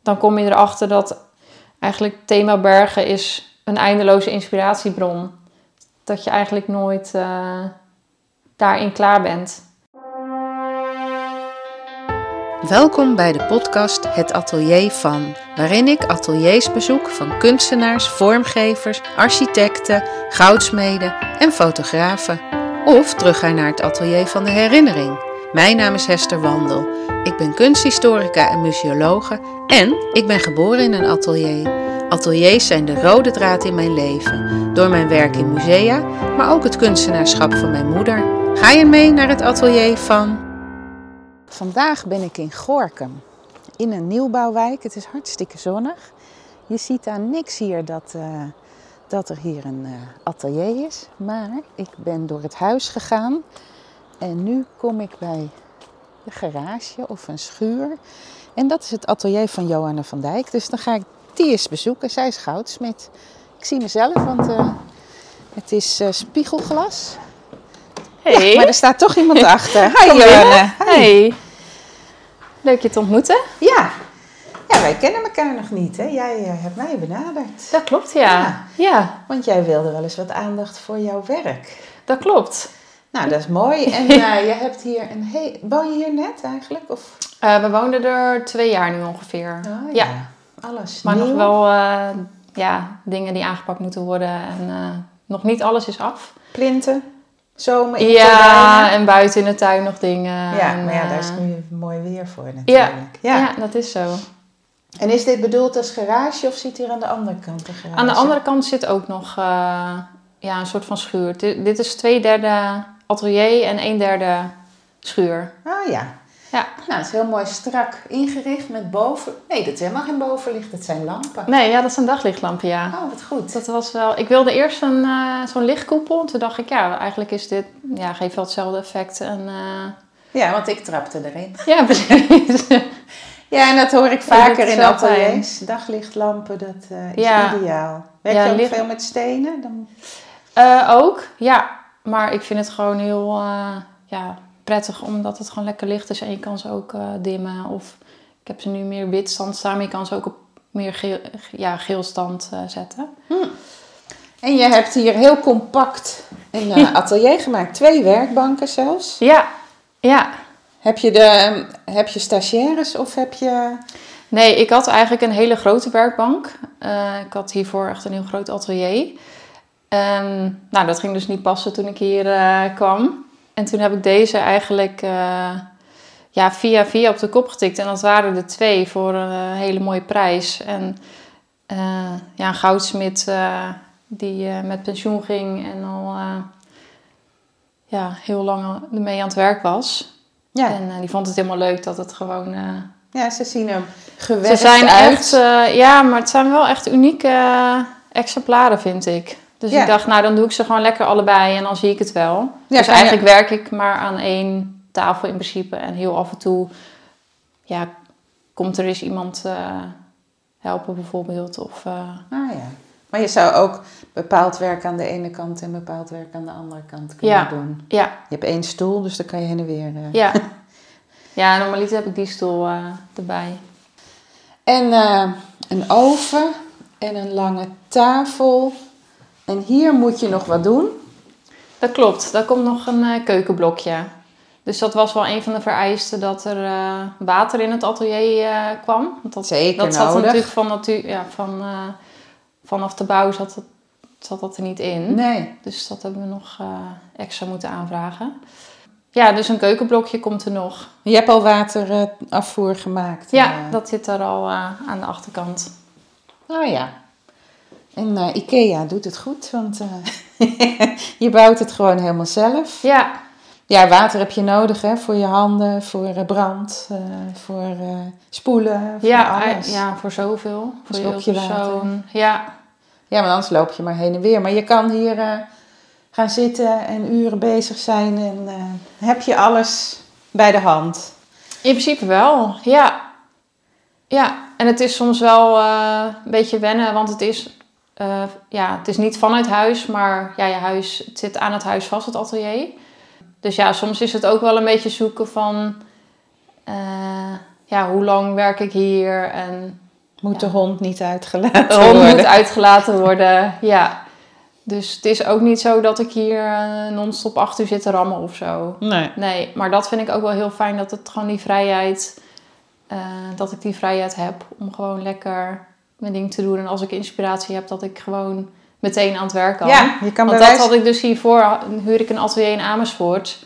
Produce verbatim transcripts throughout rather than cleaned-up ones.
dan kom je erachter dat eigenlijk het thema bergen is een eindeloze inspiratiebron. Dat je eigenlijk nooit uh, daarin klaar bent. Welkom bij de podcast Het Atelier van, waarin ik ateliers bezoek van kunstenaars, vormgevers, architecten, goudsmeden en fotografen. Of terugga naar het atelier van de herinnering. Mijn naam is Hester Wandel. Ik ben kunsthistorica en museologe en ik ben geboren in een atelier. Ateliers zijn de rode draad in mijn leven, door mijn werk in musea, maar ook het kunstenaarschap van mijn moeder. Ga je mee naar het atelier van... Vandaag ben ik in Gorinchem, in een nieuwbouwwijk. Het is hartstikke zonnig. Je ziet aan niks hier dat, uh, dat er hier een uh, atelier is. Maar ik ben door het huis gegaan en nu kom ik bij de garage of een schuur. En dat is het atelier van Johanna van Dijk. Dus dan ga ik die eens bezoeken. Zij is goudsmid. Ik zie mezelf, want uh, het is uh, spiegelglas. Hey. Ja, maar er staat toch iemand achter. Hi Johanna. Hey. Leuk je te ontmoeten. Ja. Ja, wij kennen elkaar nog niet, hè? Jij uh, hebt mij benaderd. Dat klopt, ja. ja. ja. Want jij wilde wel eens wat aandacht voor jouw werk. Dat klopt. Nou, dat is mooi. En uh, je hebt hier een heel... Woon je hier net eigenlijk? Of? Uh, we woonden er twee jaar nu ongeveer. Oh, ja. ja. Alles maar nieuw. nog wel uh, ja, dingen die aangepakt moeten worden. En uh, nog niet alles is af. Plinten? Zomer in ja, en buiten in de tuin nog dingen. Ja, en, maar ja, uh, daar is nu mooi weer voor natuurlijk. Ja, ja. ja, dat is zo. En is dit bedoeld als garage of zit hier aan de andere kant een garage? Aan de andere kant zit ook nog uh, ja, een soort van schuur. Dit, dit is twee derde atelier en een derde schuur. Ah ja. Ja. Nou, het is heel mooi strak ingericht met boven... Nee, dat is helemaal geen bovenlicht, dat zijn lampen. Nee, ja, dat zijn daglichtlampen, ja. Oh, wat goed. Dat was wel... Ik wilde eerst een, uh, zo'n lichtkoepel. Toen dacht ik, ja, eigenlijk is dit... Ja, geeft wel hetzelfde effect. En, uh... Ja, want ik trapte erin. Ja, precies. Ja, en dat hoor ik vaker ja, in ateliers. Daglichtlampen, dat uh, is ja. ideaal. Werk ja, je ook licht... veel met stenen? Dan... Uh, ook, ja. Maar ik vind het gewoon heel... Uh, ja, prettig, omdat het gewoon lekker licht is en je kan ze ook uh, dimmen. Of ik heb ze nu meer wit stand staan, maar je kan ze ook op meer geel, ja, geel stand uh, zetten. Hm. En je hebt hier heel compact een uh, atelier gemaakt. Twee werkbanken zelfs. Ja, ja. Heb je, de, heb je stagiaires of heb je... Nee, ik had eigenlijk een hele grote werkbank. Uh, ik had hiervoor echt een heel groot atelier. Um, nou, dat ging dus niet passen toen ik hier uh, kwam. En toen heb ik deze eigenlijk uh, ja, via via op de kop getikt. En dat waren er twee voor een hele mooie prijs. En uh, ja, een goudsmid uh, die uh, met pensioen ging en al uh, ja, heel lang ermee aan het werk was. Ja. En uh, die vond het helemaal leuk dat het gewoon... Uh, ja, ze zien er gewerkt ze zijn uit. Echt, uh, ja, maar het zijn wel echt unieke uh, exemplaren, vind ik. Dus ja. ik dacht, nou dan doe ik ze gewoon lekker allebei en dan zie ik het wel. Ja, dus eigenlijk je... werk ik maar aan één tafel in principe. En heel af en toe ja, komt er eens iemand uh, helpen bijvoorbeeld. Of, uh... Ah ja. Maar je zou ook bepaald werk aan de ene kant en bepaald werk aan de andere kant kunnen ja. doen. Ja. Je hebt één stoel, dus dan kan je heen en weer... Uh... Ja. ja, normaliter heb ik die stoel uh, erbij. En uh, een oven en een lange tafel... En hier moet je nog wat doen. Dat klopt. Daar komt nog een uh, keukenblokje. Dus dat was wel een van de vereisten dat er uh, water in het atelier uh, kwam. Want dat, Zeker dat zat nodig. natuurlijk van natuur, ja, van, uh, vanaf de bouw zat, het, zat dat er niet in. Nee. Dus dat hebben we nog uh, extra moeten aanvragen. Ja, dus een keukenblokje komt er nog. Je hebt al waterafvoer uh, gemaakt. Ja, uh. dat zit er al uh, aan de achterkant. Oh ja. En uh, Ikea doet het goed, want uh, je bouwt het gewoon helemaal zelf. Ja. Ja, water heb je nodig hè, voor je handen, voor uh, brand, uh, voor uh, spoelen, voor ja, alles. Ja, voor zoveel. Voor een je slokje persoon. water. Ja. Ja, maar anders loop je maar heen en weer. Maar je kan hier uh, gaan zitten en uren bezig zijn en uh, heb je alles bij de hand. In principe wel, ja. Ja, en het is soms wel uh, een beetje wennen, want het is... Uh, ja, het is niet vanuit huis, maar ja, je huis, het zit aan het huis vast, het atelier. Dus ja, soms is het ook wel een beetje zoeken van... Uh, ja, hoe lang werk ik hier? En Moet ja. de hond niet uitgelaten De hond worden? moet uitgelaten worden, ja. Dus het is ook niet zo dat ik hier uh, non-stop achter zit te rammen of zo. Nee. Nee, maar dat vind ik ook wel heel fijn, dat het gewoon die vrijheid... Uh, dat ik die vrijheid heb om gewoon lekker mijn ding te doen. En als ik inspiratie heb, dat ik gewoon meteen aan het werk kan. Ja, je kan Want bewijs... dat had ik dus hiervoor, huur ik een atelier in Amersfoort.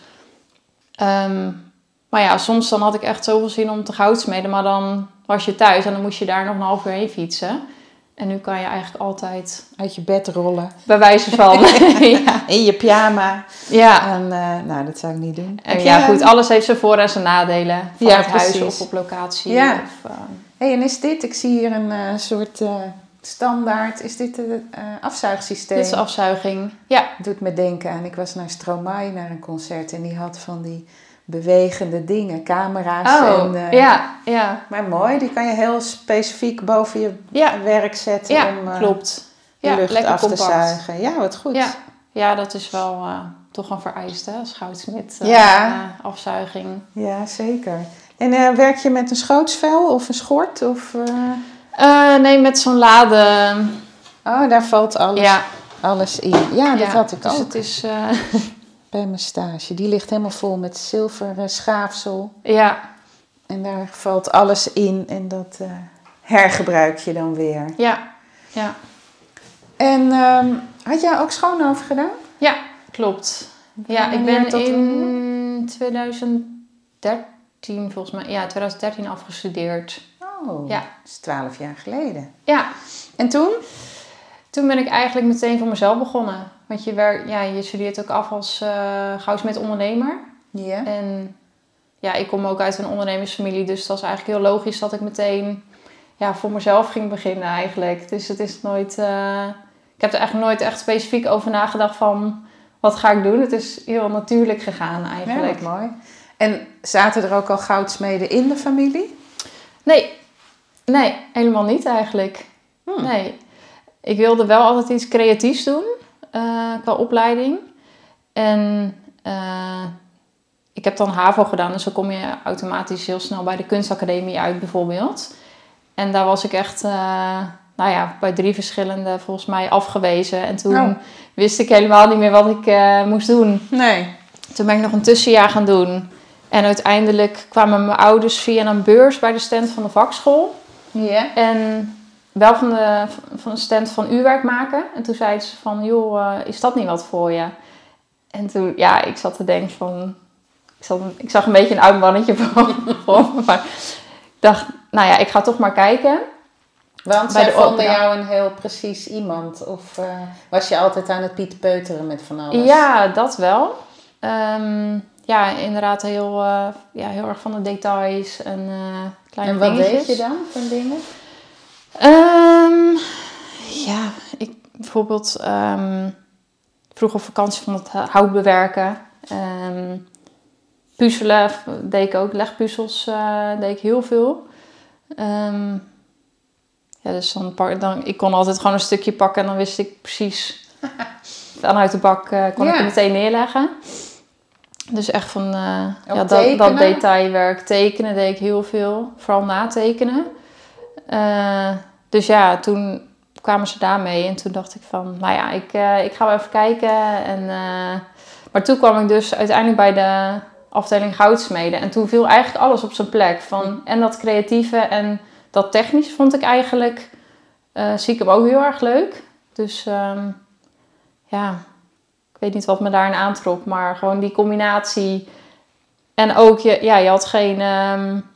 Um, maar ja, soms dan had ik echt zoveel zin om te goudsmeden, maar dan was je thuis en dan moest je daar nog een half uur heen fietsen. En nu kan je eigenlijk altijd... Uit je bed rollen. Bij wijze van. Ja. In je pyjama. Ja. En, uh, nou, dat zou ik niet doen. En ja, goed, alles heeft zijn voor- en zijn nadelen. Van ja, het huis precies. of op locatie. Ja. Of, uh... Hey, en is dit, ik zie hier een uh, soort uh, standaard, is dit een uh, afzuigsysteem? Dit is afzuiging, ja. Doet me denken aan, ik was naar Stromae naar een concert en die had van die bewegende dingen, camera's. Oh, en, uh, ja, ja. Maar mooi, die kan je heel specifiek boven je ja. werk zetten ja, om uh, klopt. de Ja, lucht lekker af compact. te zuigen. Ja, wat goed. Ja, ja dat is wel uh, toch een vereiste als goudsmid. Uh, ja. Uh, afzuiging. Ja, zeker. En uh, werk je met een schootsvel of een schort? Of, uh... Uh, nee, met zo'n lade. Oh, daar valt alles, ja. alles in. Ja, dat ja, had ik dus ook. Het is, uh... bij mijn stage. Die ligt helemaal vol met zilveren schaafsel. Ja. En daar valt alles in en dat uh, hergebruik je dan weer. Ja, ja. En um, had jij ook Schoonhoven gedaan? Ja, klopt. Ja, ik ben in twintig dertien volgens mij, ja, twintig dertien afgestudeerd. Oh, ja. Dat is twaalf jaar geleden. Ja. En toen? Toen ben ik eigenlijk meteen voor mezelf begonnen. Want je, werkt, ja, je studeert ook af als uh, goudsmid ondernemer. Ja. En ja, ik kom ook uit een ondernemersfamilie, dus dat is eigenlijk heel logisch dat ik meteen ja, voor mezelf ging beginnen eigenlijk. Dus het is nooit, uh, ik heb er eigenlijk nooit echt specifiek over nagedacht van wat ga ik doen. Het is heel natuurlijk gegaan eigenlijk. Ja, wat mooi. En zaten er ook al goudsmeden in de familie? Nee, nee, helemaal niet eigenlijk. Hmm. Nee. Ik wilde wel altijd iets creatiefs doen, uh, qua opleiding. En uh, ik heb dan HAVO gedaan, dus dan kom je automatisch heel snel bij de kunstacademie uit bijvoorbeeld. En daar was ik echt, uh, nou ja, bij drie verschillende volgens mij afgewezen. En toen oh. wist ik helemaal niet meer wat ik uh, moest doen. Nee. Toen ben ik nog een tussenjaar gaan doen. En uiteindelijk kwamen mijn ouders via een beurs bij de stand van de vakschool. Ja. En wel van de, van de stand van uurwerk maken. En toen zeiden ze van, joh, uh, is dat niet wat voor je? En toen, ja, ik zat te denken van... Ik, zat, ik zag een beetje een oud mannetje voor me. Maar ik dacht, nou ja, ik ga toch maar kijken. Want zij vonden jou een heel precies iemand? Of uh, was je altijd aan het pieterpeuteren met van alles? Ja, dat wel. Um, ja, inderdaad heel, uh, ja, heel erg van de details en uh, kleine En wat dingetjes. deed je dan voor dingen? Um, ja, ik bijvoorbeeld um, vroeg op vakantie van het hout bewerken. Um, puzzelen deed ik ook. Legpuzzels uh, deed ik heel veel. Um, ja, dus dan, dan, ik kon altijd gewoon een stukje pakken en dan wist ik precies vanuit de bak uh, kon ja. ik het meteen neerleggen. Dus echt van uh, ja, dat, dat detailwerk. Tekenen deed ik heel veel. Vooral natekenen. Uh, dus ja, toen kwamen ze daarmee. En toen dacht ik van, nou ja, ik, uh, ik ga wel even kijken. En, uh, maar toen kwam ik dus uiteindelijk bij de afdeling goudsmeden. En toen viel eigenlijk alles op zijn plek. Van, en dat creatieve en dat technische vond ik eigenlijk... Uh, zie ik hem ook heel erg leuk. Dus um, ja... Ik weet niet wat me daarin aantrok, maar gewoon die combinatie. En ook, je, ja, je had geen... Um,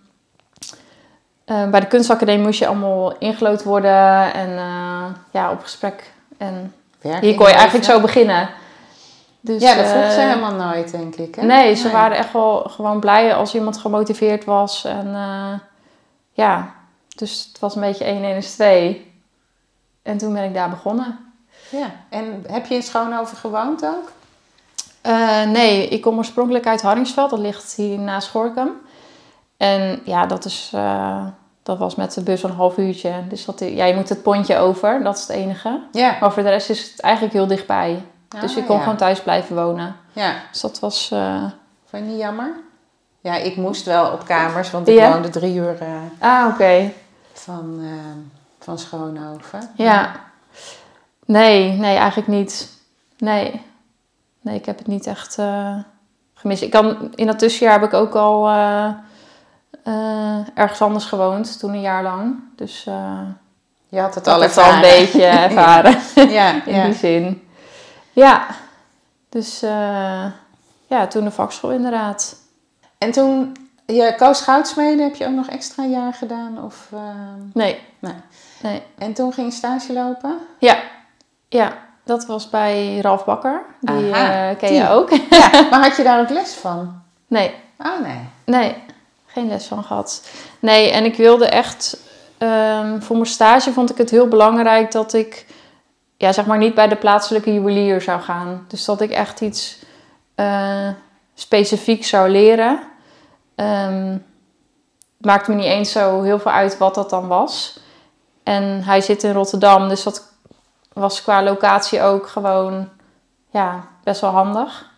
uh, bij de kunstacademie moest je allemaal ingelood worden en uh, ja, op gesprek. En Werk hier kon je eigenlijk zo beginnen. Dus, ja, dat vroeg uh, ze helemaal nooit, denk ik. Hè? Nee, ze nee. waren echt wel gewoon blij als iemand gemotiveerd was. En uh, ja, dus het was een beetje één en één is twee. En toen ben ik daar begonnen. Ja, en heb je in Schoonhoven gewoond ook? Uh, nee, ik kom oorspronkelijk uit Hardingsveld. Dat ligt hier naast Gorinchem. En ja, dat, is, uh, dat was met de bus een half uurtje. Dus dat, ja, je moet het pontje over, dat is het enige. Ja. Maar voor de rest is het eigenlijk heel dichtbij. Ah, dus ik kon ja. gewoon thuis blijven wonen. Ja. Dus dat was... Uh... Vond je niet jammer? Ja, ik moest wel op kamers, want ik ja? woonde drie uur uh, ah, okay. van, uh, van Schoonhoven? Ja. Nee, nee, eigenlijk niet. Nee. Nee, ik heb het niet echt uh, gemist. Ik kan, in dat tussenjaar heb ik ook al uh, uh, ergens anders gewoond. Toen een jaar lang. Dus uh, je had het al het al een beetje ervaren. ja, in ja. die zin. Ja. Dus uh, ja, toen de vakschool inderdaad. En toen, je koos goudsmeden, heb je ook nog extra jaar gedaan? Of, uh... Nee. nee. nee. En toen ging je stage lopen? Ja. Ja. Dat was bij Ralf Bakker. Die Aha, uh, ken die. je ook. Ja, maar had je daar ook les van? Nee. Oh nee. Nee, geen les van gehad. Nee, en ik wilde echt... Um, voor mijn stage vond ik het heel belangrijk dat ik... Ja, zeg maar niet bij de plaatselijke juwelier zou gaan. Dus dat ik echt iets uh, specifieks zou leren. Um, het maakte me niet eens zo heel veel uit wat dat dan was. En hij zit in Rotterdam, dus dat... was qua locatie ook gewoon ja, best wel handig.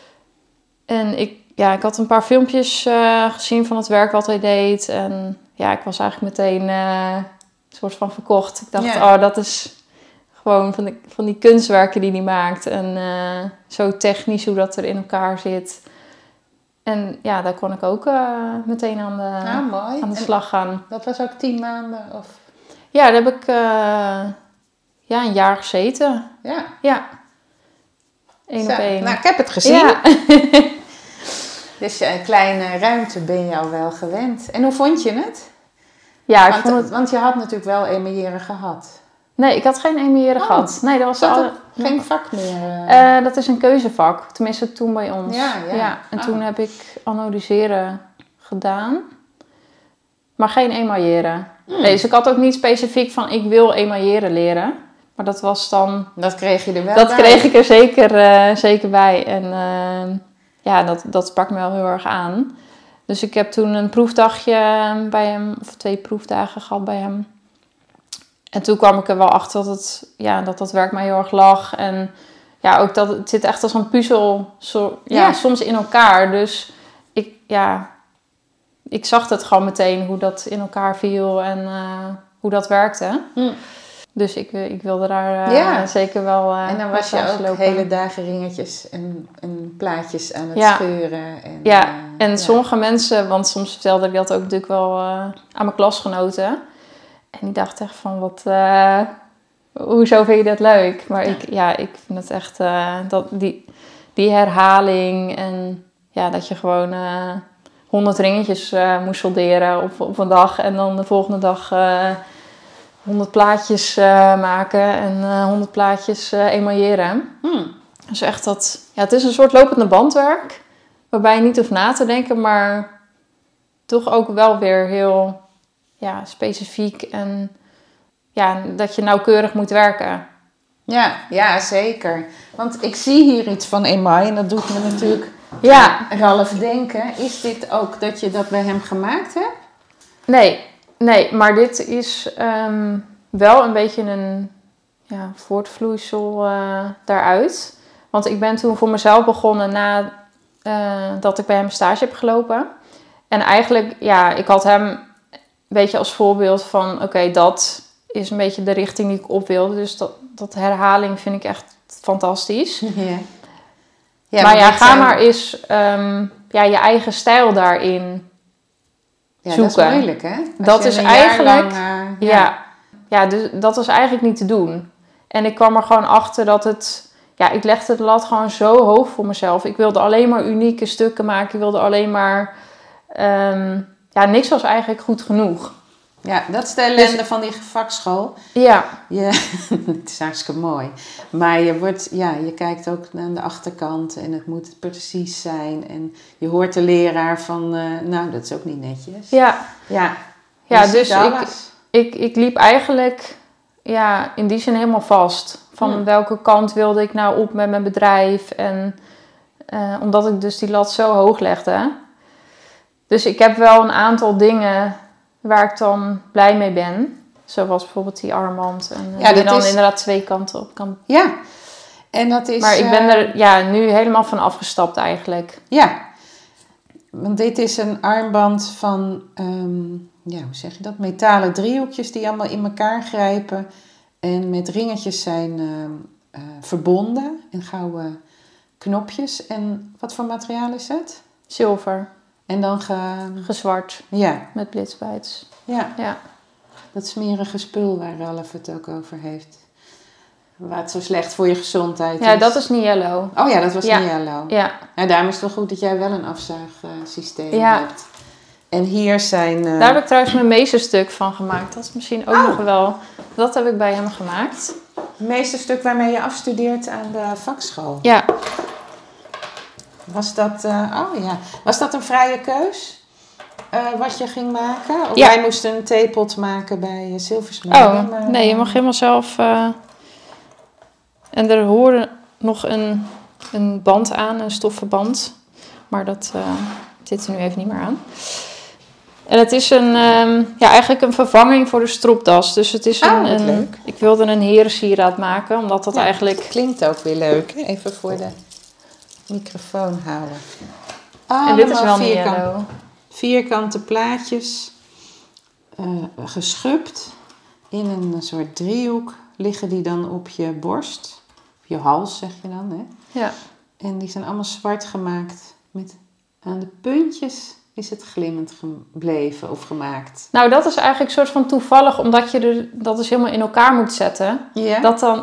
En ik, ja, ik had een paar filmpjes uh, gezien van het werk wat hij deed. En ja, ik was eigenlijk meteen uh, een soort van verkocht. Ik dacht, yeah. oh, dat is gewoon van, de, van die kunstwerken die hij maakt. En uh, zo technisch hoe dat er in elkaar zit. En ja, daar kon ik ook uh, meteen aan de, ah, mooi. aan de slag gaan. Dat was ook tien maanden? Of? Ja, daar heb ik... Uh, Ja, een jaar gezeten. Ja. Ja. Eén op één. Nou, ik heb het gezien. Ja. Dus een kleine ruimte ben je al wel gewend. En hoe vond je het? Ja, ik want, vond het... Want je had natuurlijk wel emailleren gehad. Nee, ik had geen emailleren oh, gehad. Nee, dat was dat al... geen vak meer? Uh... Uh, dat is een keuzevak. Tenminste, toen bij ons. Ja, ja. ja en oh. toen heb ik anodiseren gedaan. Maar geen emailleren. Hmm. Nee, dus ik had ook niet specifiek van ik wil emailleren leren. Maar dat was dan... Dat kreeg je er wel dat bij? Dat kreeg ik er zeker, uh, zeker bij. En uh, ja, dat, dat sprak me wel heel erg aan. Dus ik heb toen een proefdagje bij hem, of twee proefdagen gehad bij hem. En toen kwam ik er wel achter dat het, ja, dat, dat werk mij heel erg lag. En ja, ook dat het zit echt als een puzzel, zo, ja, ja. soms in elkaar. Dus ik, ja, ik zag het gewoon meteen hoe dat in elkaar viel en uh, hoe dat werkte. Hm. Dus ik, ik wilde daar uh, ja. zeker wel uh, en dan was je ook lopen. hele dagen ringetjes en, en plaatjes aan het ja. scheuren. En, ja, uh, en ja. sommige mensen, want soms vertelde ik dat ook natuurlijk wel uh, aan mijn klasgenoten. En die dachten echt van, wat, uh, hoezo vind je dat leuk? Maar ja. ik, ja, ik vind het echt, uh, dat, die, die herhaling en ja, dat je gewoon uh, honderd ringetjes uh, moest solderen op, op een dag. En dan de volgende dag... Uh, honderd plaatjes uh, maken en uh, honderd plaatjes uh, emailleren. Hmm. Dus echt dat... Ja, het is een soort lopende bandwerk. Waarbij je niet hoeft na te denken, maar toch ook wel weer heel ja, specifiek. En ja, dat je nauwkeurig moet werken. Ja, ja, zeker. Want ik zie hier iets van emaille en dat doet me natuurlijk ja. Ralf denken. Is dit ook dat je dat bij hem gemaakt hebt? Nee. Nee, maar dit is um, wel een beetje een ja, voortvloeisel uh, daaruit. Want ik ben toen voor mezelf begonnen nadat uh, ik bij hem stage heb gelopen. En eigenlijk, ja, ik had hem een beetje als voorbeeld van... Oké, okay, dat is een beetje de richting die ik op wilde. Dus dat, dat herhaling vind ik echt fantastisch. Ja. Ja, maar, maar ja, ga maar eens um, ja, je eigen stijl daarin... Ja, zoeken. Dat is moeilijk, hè? Als dat is eigenlijk, lang, uh, ja, ja, ja, dus dat was eigenlijk niet te doen. En ik kwam er gewoon achter dat het, ja, ik legde de lat gewoon zo hoog voor mezelf. Ik wilde alleen maar unieke stukken maken. Ik wilde alleen maar, um, ja, niks was eigenlijk goed genoeg. Ja, dat is de ellende dus, van die vakschool. Ja. Je, het is hartstikke mooi. Maar je, wordt, ja, je kijkt ook naar de achterkant en het moet precies zijn. En je hoort de leraar van, uh, nou, dat is ook niet netjes. Ja. Ja, ja dus ik, ik, ik liep eigenlijk ja, in die zin helemaal vast. Van hmm. welke kant wilde ik nou op met mijn bedrijf. En uh, omdat ik dus die lat zo hoog legde. Dus ik heb wel een aantal dingen... waar ik dan blij mee ben. Zoals bijvoorbeeld die armband. En ja, die dan is... inderdaad twee kanten op kan. Ja. En dat is... Maar ik ben er ja, nu helemaal van afgestapt eigenlijk. Ja. Want dit is een armband van, um, ja, hoe zeg je dat? Metalen driehoekjes die allemaal in elkaar grijpen. En met ringetjes zijn uh, uh, verbonden. En gouden knopjes. En wat voor materiaal is het? Zilver. En dan ge... gezwart. Ja. Met blitsbijts. Ja. Ja. Dat smerige spul waar Ralf het ook over heeft. Wat zo slecht voor je gezondheid is. Ja, dat is Niello. Oh ja, dat was ja. Niello. Ja. Nou, daarom is het wel goed dat jij wel een afzuigsysteem ja. hebt. En hier zijn... Uh... Daar heb ik trouwens mijn meesterstuk van gemaakt. Dat is misschien ook oh. nog wel... Dat heb ik bij hem gemaakt. Het meesterstuk waarmee je afstudeert aan de vakschool. Ja. Was dat... Uh, oh ja. Was dat een vrije keus? Uh, wat je ging maken? Of ja. wij moesten een theepot maken bij uh, Zilversmeden. Oh, maar, nee, je mag helemaal zelf... Uh... En er hoorde nog een, een band aan, een stoffen band. Maar dat uh, zit er nu even niet meer aan. En het is een, um, ja, eigenlijk een vervanging voor de stropdas. Dus het is een, oh, een leuk. Ik wilde een herensieraad maken, omdat dat ja, eigenlijk... Klinkt ook weer leuk. Hè? Even voor de microfoon houden. Ah, en dit is wel Niello. Vierkante plaatjes, uh, geschubd in een soort driehoek. Liggen die dan op je borst, op je hals zeg je dan, hè? Ja. En die zijn allemaal zwart gemaakt. Met aan de puntjes is het glimmend gebleven of gemaakt. Nou, dat is eigenlijk een soort van toevallig, omdat je er, dat dus helemaal in elkaar moet zetten. Ja. Dat dan,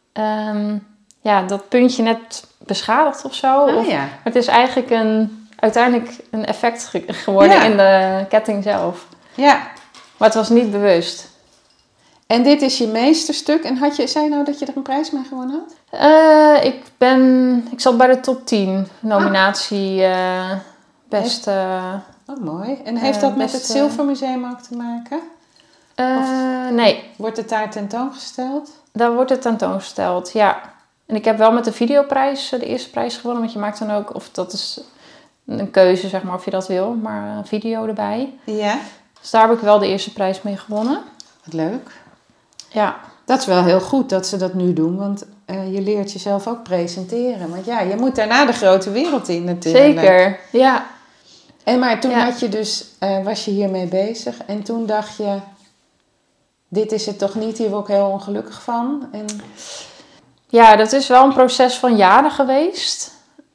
um, ja, dat puntje net beschadigt of zo. Ah, of, ja. Maar het is eigenlijk een, uiteindelijk een effect ge- geworden ja. in de ketting zelf. Ja. Maar het was niet bewust. En dit is je meesterstuk. En had je, zei je nou dat je er een prijs mee gewonnen had? Uh, ik ben, ik zat bij de top tien nominatie uh, beste. Uh, oh, mooi. En heeft uh, dat met beste, het Zilvermuseum ook te maken? Uh, of nee. Wordt het daar tentoongesteld? Daar wordt het tentoongesteld, ja. En ik heb wel met de videoprijs de eerste prijs gewonnen. Want je maakt dan ook, of dat is een keuze zeg maar of je dat wil. Maar een video erbij. Ja. Dus daar heb ik wel de eerste prijs mee gewonnen. Wat leuk. Ja. Dat is wel heel goed dat ze dat nu doen, want uh, je leert jezelf ook presenteren. Want ja, je moet daarna de grote wereld in natuurlijk. Zeker, ja. En maar toen ja. had je dus, uh, was je hiermee bezig en toen dacht je, dit is het toch niet, hier word ik heel ongelukkig van. En... Ja, dat is wel een proces van jaren geweest.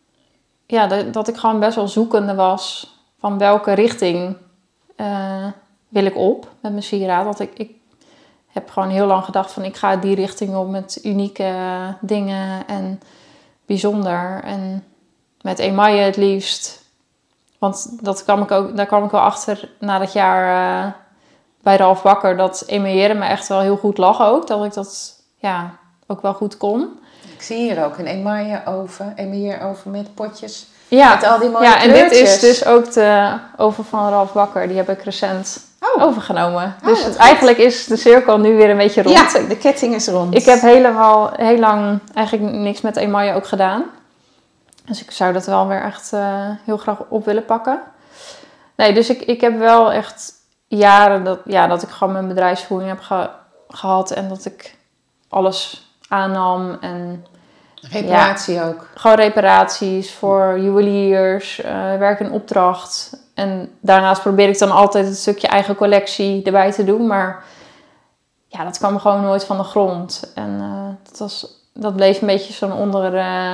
Ja, dat, dat ik gewoon best wel zoekende was van welke richting uh, wil ik op met mijn sieraad. Dat ik... ik heb gewoon heel lang gedacht van ik ga die richting op met unieke dingen en bijzonder. En met emaille het liefst. Want dat kwam ik ook, daar kwam ik wel achter na dat jaar uh, bij Ralf Bakker. Dat emailleren me echt wel heel goed lag ook. Dat ik dat ja, ook wel goed kon. Ik zie hier ook een emaille oven. Emailleer oven met potjes. Ja, met al die mooie ja en kleurtjes. dit is dus ook de oven van Ralf Bakker. Die heb ik recent... Oh. overgenomen. Oh, dus het, eigenlijk is de cirkel nu weer een beetje rond. Ja, de ketting is rond. Ik heb helemaal, heel lang eigenlijk niks met emaille ook gedaan. Dus ik zou dat wel weer echt uh, heel graag op willen pakken. Nee, dus ik, ik heb wel echt jaren dat, ja, dat ik gewoon mijn bedrijfsvoering heb ge, gehad. En dat ik alles aannam. En, reparatie ja, ook. Gewoon reparaties voor juweliers, uh, werk in opdracht. En daarnaast probeer ik dan altijd een stukje eigen collectie erbij te doen. Maar ja, dat kwam gewoon nooit van de grond. En uh, dat, was, dat bleef een beetje zo'n onder... Uh,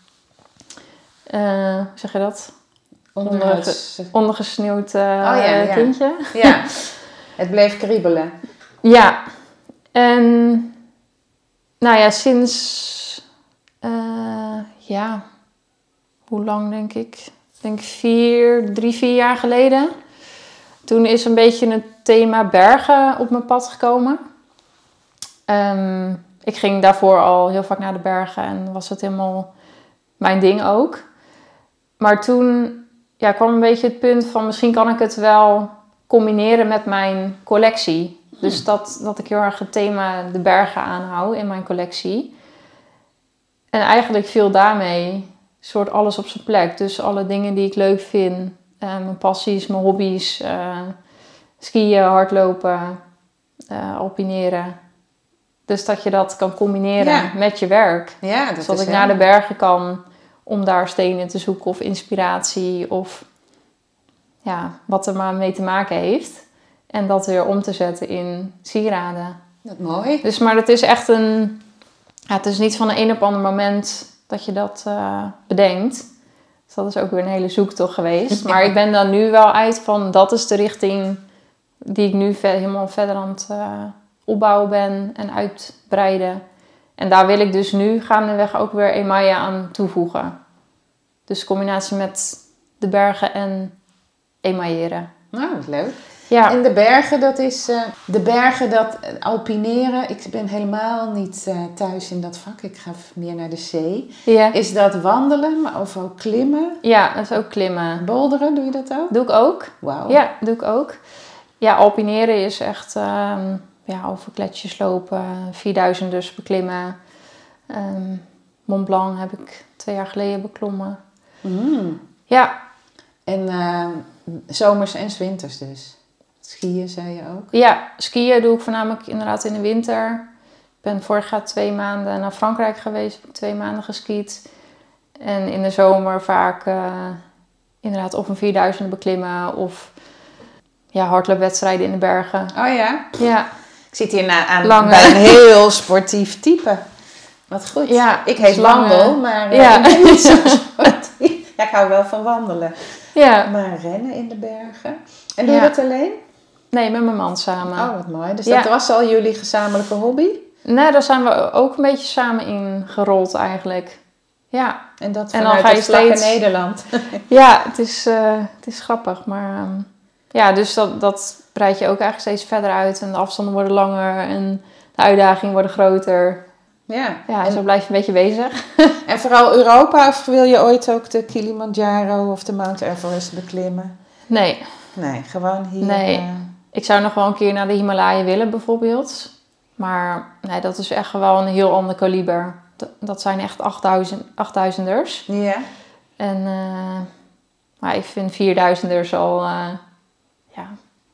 uh, hoe zeg je dat? Onderge, ondergesneeuwd uh, oh, ja, ja. kindje. Ja, het bleef kriebelen. Ja. En nou ja, sinds... Uh, ja, hoe lang denk ik... Ik denk vier, drie, vier jaar geleden. Toen is een beetje het thema bergen op mijn pad gekomen. Um, ik ging daarvoor al heel vaak naar de bergen en was het helemaal mijn ding ook. Maar toen ja, kwam een beetje het punt van misschien kan ik het wel combineren met mijn collectie. Hmm. Dus dat, dat ik heel erg het thema de bergen aanhoud in mijn collectie. En eigenlijk viel daarmee... soort alles op zijn plek. Dus alle dingen die ik leuk vind. Uh, mijn passies, mijn hobby's. Uh, skiën, hardlopen. Uh, alpineren. Dus dat je dat kan combineren ja. met je werk. Ja, dat Zodat is ik naar de bergen kan om daar stenen te zoeken. Of inspiratie. Of ja, wat er maar mee te maken heeft. En dat weer om te zetten in sieraden. Dat mooi. Dus, maar het is echt een... Ja, het is niet van een een op ander moment dat je dat uh, bedenkt. Dus dat is ook weer een hele zoektocht geweest. Maar ik ben dan nu wel uit van... Dat is de richting die ik nu ve- helemaal verder aan het uh, opbouwen ben en uitbreiden. En daar wil ik dus nu gaandeweg ook weer emaille aan toevoegen. Dus combinatie met de bergen en emailleren. Nou, wat leuk. Ja. En de bergen, dat is... Uh, de bergen, dat uh, alpineren. Ik ben helemaal niet uh, thuis in dat vak. Ik ga meer naar de zee. Ja. Is dat wandelen, maar of ook klimmen? Ja, dat is ook klimmen. Boulderen, doe je dat ook? Doe ik ook. Wauw. Ja, doe ik ook. Ja, alpineren is echt... Um, ja, over gletsjers lopen. vierduizend dus beklimmen. Um, Mont Blanc heb ik twee jaar geleden beklommen. Mm. Ja. En uh, zomers en 's winters dus? Skiën, zei je ook? Ja, skiën doe ik voornamelijk inderdaad in de winter. Ik ben vorig jaar twee maanden naar Frankrijk geweest. Heb ik twee maanden geskiet. En in de zomer vaak uh, inderdaad of een vierduizend beklimmen of ja, hardloopwedstrijden in de bergen. Oh ja? Ja. Ik zit hier na, aan, Lange. bij een heel sportief type. Wat goed. Ja, ik heet lange. Wandel, maar uh, Ja. ik ben niet zo sportief. Ja, ik hou wel van wandelen. Ja. Maar rennen in de bergen. En doe je Ja. dat alleen? Nee, met mijn man samen. Oh, wat mooi. Dus Ja. dat was al jullie gezamenlijke hobby? Nee, daar zijn we ook een beetje samen in gerold eigenlijk. Ja. En dat En dan vanuit ga je het vlakke steeds- Nederland. Ja, het is, uh, het is grappig, maar um, ja, dus dat, dat breid je ook eigenlijk steeds verder uit en de afstanden worden langer en de uitdagingen worden groter. Ja. Ja, En, zo blijf je een beetje bezig. en vooral Europa, of wil je ooit ook de Kilimanjaro of de Mount Everest beklimmen? Nee, Nee, gewoon hier. Nee. Uh, ik zou nog wel een keer naar de Himalaya willen bijvoorbeeld. Maar nee, dat is echt wel een heel ander kaliber. Dat, dat zijn echt achtduizend, achtduizenders. ja. En uh, maar ik vind vierduizenders al, uh, ja,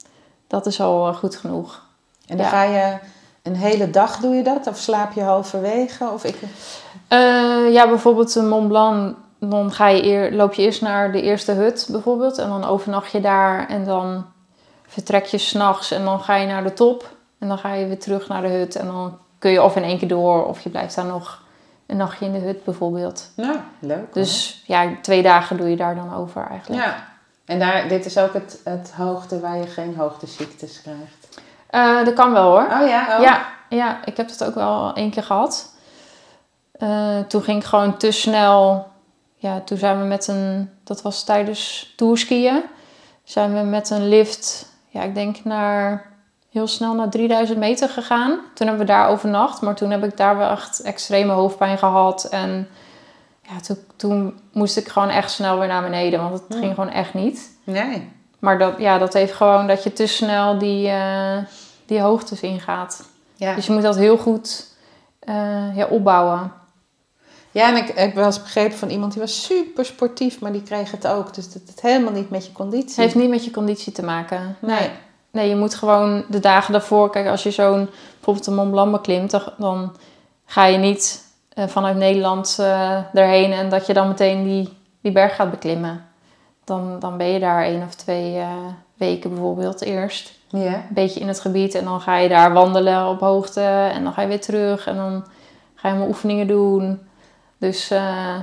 dat is al uh, goed genoeg. En dan Ja. ga je een hele dag, doe je dat? Of slaap je halverwege? Of ik... Uh, ja, bijvoorbeeld de Mont Blanc, dan ga je eer, loop je eerst naar de eerste hut bijvoorbeeld. En dan overnacht je daar en dan vertrek je 's nachts en dan ga je naar de top. En dan ga je weer terug naar de hut en dan kun je of in één keer door of je blijft daar nog een nachtje in de hut bijvoorbeeld. Nou, leuk. Dus ja, twee dagen doe je daar dan over eigenlijk. Ja. En daar, dit is ook het, het hoogte waar je geen hoogteziektes krijgt. Uh, dat kan wel hoor. Oh ja? Oh. Ja, ja, ik heb dat ook wel één keer gehad. Uh, toen ging ik gewoon te snel. Ja, toen zijn we met een... Dat was tijdens tourskiën. Zijn we met een lift... Ja, ik denk naar... Heel snel naar drieduizend meter gegaan. Toen hebben we daar overnacht. Maar toen heb ik daar wel echt extreme hoofdpijn gehad. En ja, toen, toen moest ik gewoon echt snel weer naar beneden. Want het Hmm. ging gewoon echt niet. Nee. Maar dat, ja, dat heeft gewoon dat je te snel die, uh, die hoogtes ingaat. Ja. Dus je moet dat heel goed uh, ja, opbouwen. Ja, en ik, ik heb wel eens begrepen van iemand die was super sportief, maar die kreeg het ook. Dus dat het helemaal niet met je conditie. Het heeft niet met je conditie te maken. Nee. Nee. Nee, je moet gewoon de dagen daarvoor... Kijk, als je zo'n bijvoorbeeld een Mont Blanc beklimt... dan, dan ga je niet uh, vanuit Nederland uh, erheen... en dat je dan meteen die, die berg gaat beklimmen. Dan, dan ben je daar één of twee uh, weken bijvoorbeeld eerst. Ja. Een beetje in het gebied. En dan ga je daar wandelen op hoogte. En dan ga je weer terug. En dan ga je allemaal oefeningen doen. Dus uh,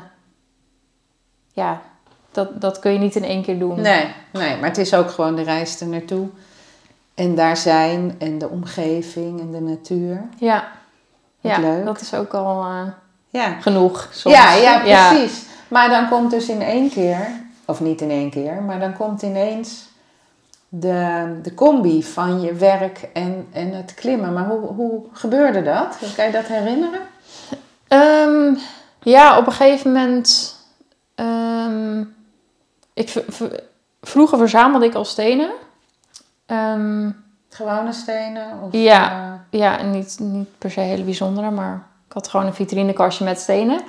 ja, dat, dat kun je niet in één keer doen. Nee, nee, maar het is ook gewoon de reis er naartoe. En daar zijn en de omgeving en de natuur. Ja, Wat ja leuk. dat is ook al uh, Ja. genoeg soms. Ja, ja, precies. Ja. Maar dan komt dus in één keer, of niet in één keer, maar dan komt ineens de, de combi van je werk en, en het klimmen. Maar hoe, hoe gebeurde dat? Kan je dat herinneren? Um, ja, op een gegeven moment... Um, ik, v- v- vroeger verzamelde ik al stenen. Um, Gewone stenen? Of, Ja. uh, ja, en niet, niet per se hele bijzondere, maar ik had gewoon een vitrinekastje met stenen.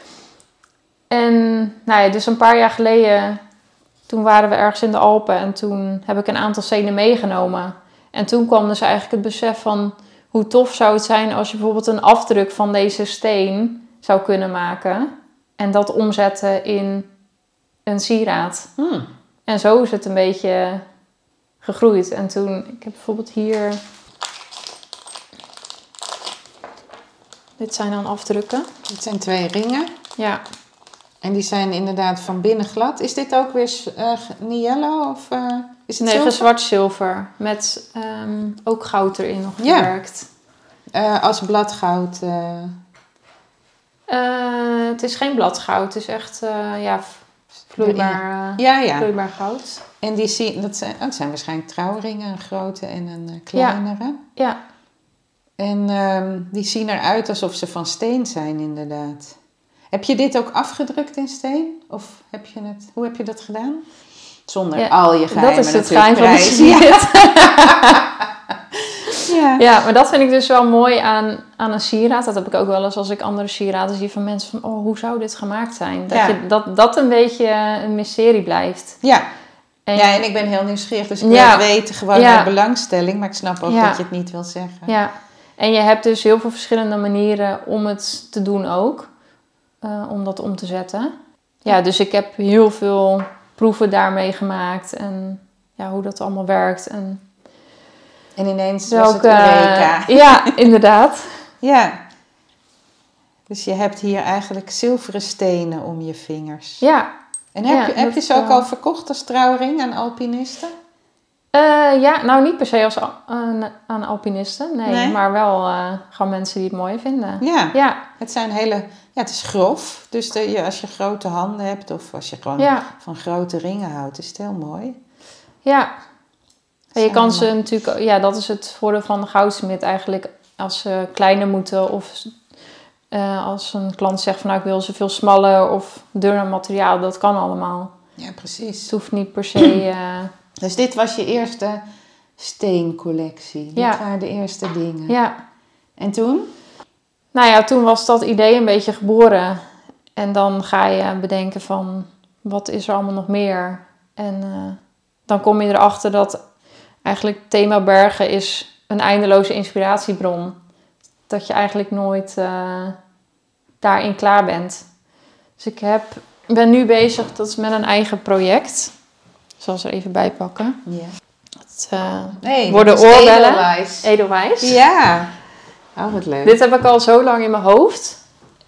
En nou ja, dus een paar jaar geleden, toen waren we ergens in de Alpen en toen heb ik een aantal stenen meegenomen. En toen kwam dus eigenlijk het besef van hoe tof zou het zijn als je bijvoorbeeld een afdruk van deze steen zou kunnen maken. En dat omzetten in een sieraad. hmm. En zo is het een beetje gegroeid. En toen, ik heb bijvoorbeeld hier... Dit zijn dan afdrukken. Dit zijn twee ringen. Ja. En die zijn inderdaad van binnen glad. Is dit ook weer uh, niet yellow of uh, is het nee, zilver? zwart zilver. Met um, ook goud erin nog gewerkt. Ja. Uh, als bladgoud. Uh... Uh, het is geen bladgoud. Het is echt uh, ja, vloeibaar, uh, ja, ja. vloeibaar goud. En die zien, dat zijn, oh, het zijn waarschijnlijk trouwringen. Een grote en een uh, kleinere. Ja. ja. En um, die zien eruit alsof ze van steen zijn inderdaad. Heb je dit ook afgedrukt in steen? Of heb je het, hoe heb je dat gedaan? Zonder ja, al je geheimen. Dat is het geheim van de sieraad. Ja. ja, maar dat vind ik dus wel mooi aan, aan een sieraad. Dat heb ik ook wel eens als ik andere sieraden zie van mensen van... oh, hoe zou dit gemaakt zijn? Dat ja. je, dat, dat een beetje een mysterie blijft. Ja. En, ja, en ik ben heel nieuwsgierig. Dus ik wil ja. weten gewoon ja. met belangstelling. Maar ik snap ook ja. dat je het niet wil zeggen. Ja, en je hebt dus heel veel verschillende manieren om het te doen ook. Uh, om dat om te zetten. Ja, dus ik heb heel veel proeven daarmee gemaakt. En ja, hoe dat allemaal werkt. En, en ineens was ook, het Eureka. Uh, ja, inderdaad. Ja. Dus je hebt hier eigenlijk zilveren stenen om je vingers. Ja. En heb, ja, je, heb je ze ook al verkocht als trouwring aan alpinisten? Uh, ja, nou niet per se als, uh, aan alpinisten. Nee, nee? maar wel uh, gewoon mensen die het mooi vinden. Ja, ja. Het zijn hele... Ja, het is grof. Dus de, ja, als je grote handen hebt of als je gewoon ja. van grote ringen houdt, is het heel mooi. Ja. En je kan ze natuurlijk... Ja, dat is het voordeel van de goudsmid eigenlijk. Als ze kleiner moeten of uh, als een klant zegt van nou ik wil ze veel smaller of dunner materiaal. Dat kan allemaal. Ja, precies. Het hoeft niet per se... Uh, dus dit was je eerste steencollectie. Ja. Dit waren de eerste dingen. Ja. En toen? Nou ja, toen was dat idee een beetje geboren. En dan ga je bedenken van, wat is er allemaal nog meer? En uh, dan kom je erachter dat eigenlijk het thema bergen is een eindeloze inspiratiebron. Dat je eigenlijk nooit uh, daarin klaar bent. Dus ik heb, ben nu bezig, dat is met een eigen project. Ik zal ze er even bij pakken. Ja. Het uh, nee, worden oorbellen. Edelwijs. Edelwijs. Ja. Oh, wat leuk. Dit heb ik al zo lang in mijn hoofd.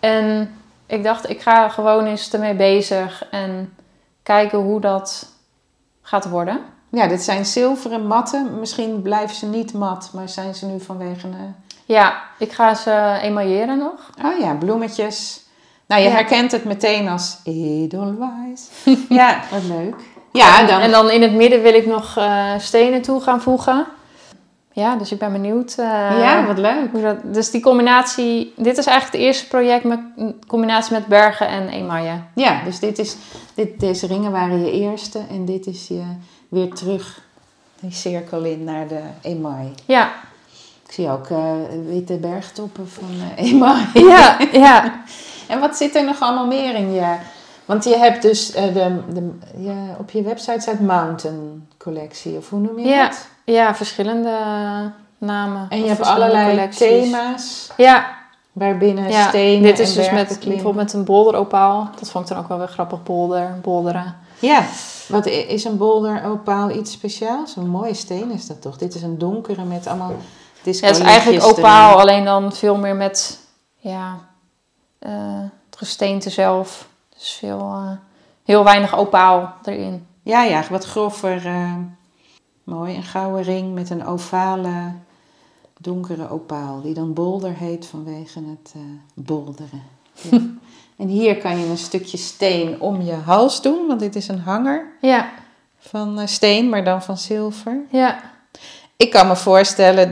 En ik dacht, ik ga gewoon eens ermee bezig. En kijken hoe dat gaat worden. Ja, dit zijn zilveren matten. Misschien blijven ze niet mat, maar zijn ze nu vanwege... Een... Ja, ik ga ze emailleren nog. Oh ja, bloemetjes. Nou, je ja. herkent het meteen als edelwijs. Ja, wat leuk. Ja, dan... En dan in het midden wil ik nog uh, stenen toe gaan voegen. Ja, dus ik ben benieuwd. Uh, ja, wat leuk. Hoe dat, dus die combinatie... Dit is eigenlijk het eerste project met combinatie met bergen en emaille. Ja, dus dit is, dit, deze ringen waren je eerste. En dit is je weer terug die cirkel in naar de emaille. Ja. Ik zie ook uh, witte bergtoppen van uh, emaille. Ja, ja. En wat zit er nog allemaal meer in je... Want je hebt dus uh, de, de, ja, op je website staat Mountain collectie. Of hoe noem je ja. dat? Ja, verschillende namen. En je hebt allerlei thema's. Ja. Waarbinnen ja. stenen Dit is en dus met, klimmen. bijvoorbeeld met een bolderopaal. Dat vond ik dan ook wel weer grappig, bolder, bolderen. Ja. Wat is een bolderopaal iets speciaals? Een mooie steen is dat toch? Dit is een donkere met allemaal disco. Ja, het is eigenlijk opaal, erin. Alleen dan veel meer met ja, uh, het gesteente zelf. Dus veel, uh, heel weinig opaal erin. Ja, ja, wat grover. Uh, mooi, een gouden ring met een ovale, donkere opaal. Die dan bolder heet vanwege het uh, bolderen. Ja. En hier kan je een stukje steen om je hals doen. Want dit is een hanger ja. van uh, steen, maar dan van zilver. Ja. Ik kan me voorstellen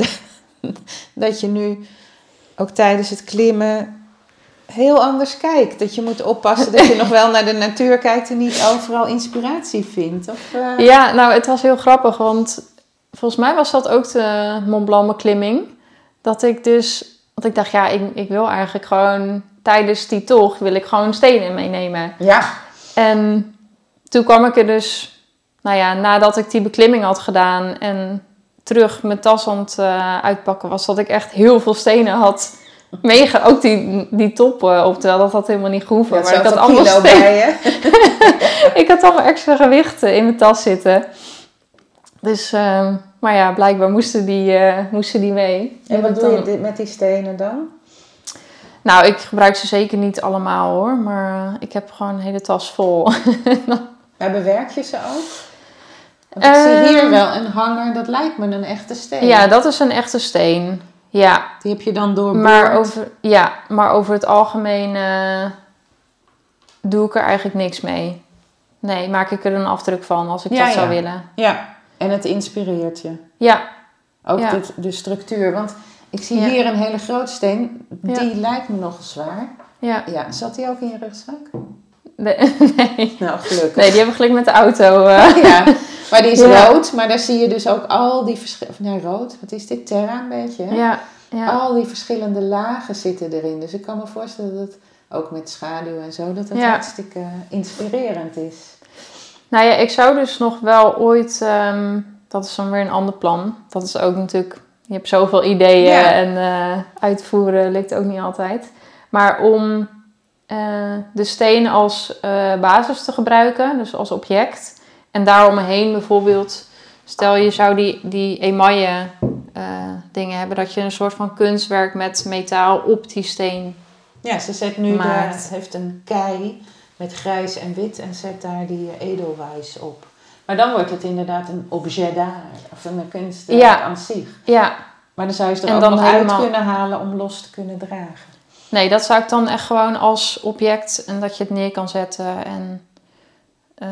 dat je nu ook tijdens het klimmen... heel anders kijkt. Dat je moet oppassen dat je nog wel naar de natuur kijkt en niet overal inspiratie vindt. Of, uh... Ja, nou het was heel grappig, want volgens mij was dat ook de Mont Blanc beklimming. Dat ik dus, want ik dacht ja, ik, ik wil eigenlijk gewoon tijdens die tocht wil ik gewoon stenen meenemen. Ja. En toen kwam ik er dus, nou ja, nadat ik die beklimming had gedaan en terug mijn tas aan het uh, uitpakken was, dat ik echt heel veel stenen had mega, ook die, die top uh, op, terwijl dat had helemaal niet gehoeven. Ja, maar ik had allemaal allemaal bij je. ik had allemaal extra gewichten in mijn tas zitten. Dus, uh, maar ja, blijkbaar moesten die, uh, moesten die mee. En wat dan... doe je dit met die stenen dan? Nou, ik gebruik ze zeker niet allemaal hoor, maar uh, ik heb gewoon een hele tas vol. Maar bewerk je ze ook? Want ik uh, zie hier wel een hanger, dat lijkt me een echte steen. Ja, dat is een echte steen. Ja. Die heb je dan doorboord? Maar over, ja, maar over het algemeen uh, doe ik er eigenlijk niks mee. Nee, maak ik er een afdruk van als ik ja, dat zou ja. willen. Ja, en het inspireert je. Ja. Ook ja. dit, de structuur. Want ik zie ja. hier een hele grote steen. Die ja. lijkt me nogal zwaar. Ja. ja. Zat die ook in je rugzak? Nee. nee. Nou, gelukkig. Nee, die hebben we gelijk met de auto. Uh. ja, maar die is ja. rood. Maar daar zie je dus ook al die verschillende... Nee, rood. Wat is dit? Terra een beetje, hè? Ja. ja. Al die verschillende lagen zitten erin. Dus ik kan me voorstellen dat het ook met schaduw en zo... dat het ja. hartstikke inspirerend is. Nou ja, ik zou dus nog wel ooit... Um, dat is dan weer een ander plan. Dat is ook natuurlijk... Je hebt zoveel ideeën ja. en uh, uitvoeren lukt ook niet altijd. Maar om uh, de steen als uh, basis te gebruiken, dus als object. En daaromheen bijvoorbeeld, stel je zou die, die emaille uh, dingen hebben, dat je een soort van kunstwerk met metaal op die steen Ja, ze zet nu maakt. De, heeft een kei met grijs en wit en zet daar die edelwijs op. Maar dan wordt het inderdaad een objet d'art, of een kunst ja. aan zich. Ja. Maar dan zou je ze er en ook dan nog helemaal... uit kunnen halen om los te kunnen dragen. Nee, dat zou ik dan echt gewoon als object en dat je het neer kan zetten. En uh,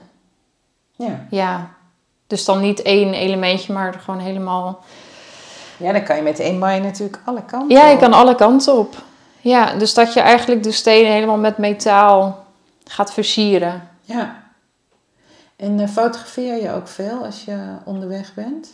ja. ja, dus dan niet één elementje, maar gewoon helemaal... Ja, dan kan je met één maai natuurlijk alle kanten Ja, op. je kan alle kanten op. Ja, dus dat je eigenlijk de stenen helemaal met metaal gaat versieren. Ja. En uh, fotografeer je ook veel als je onderweg bent?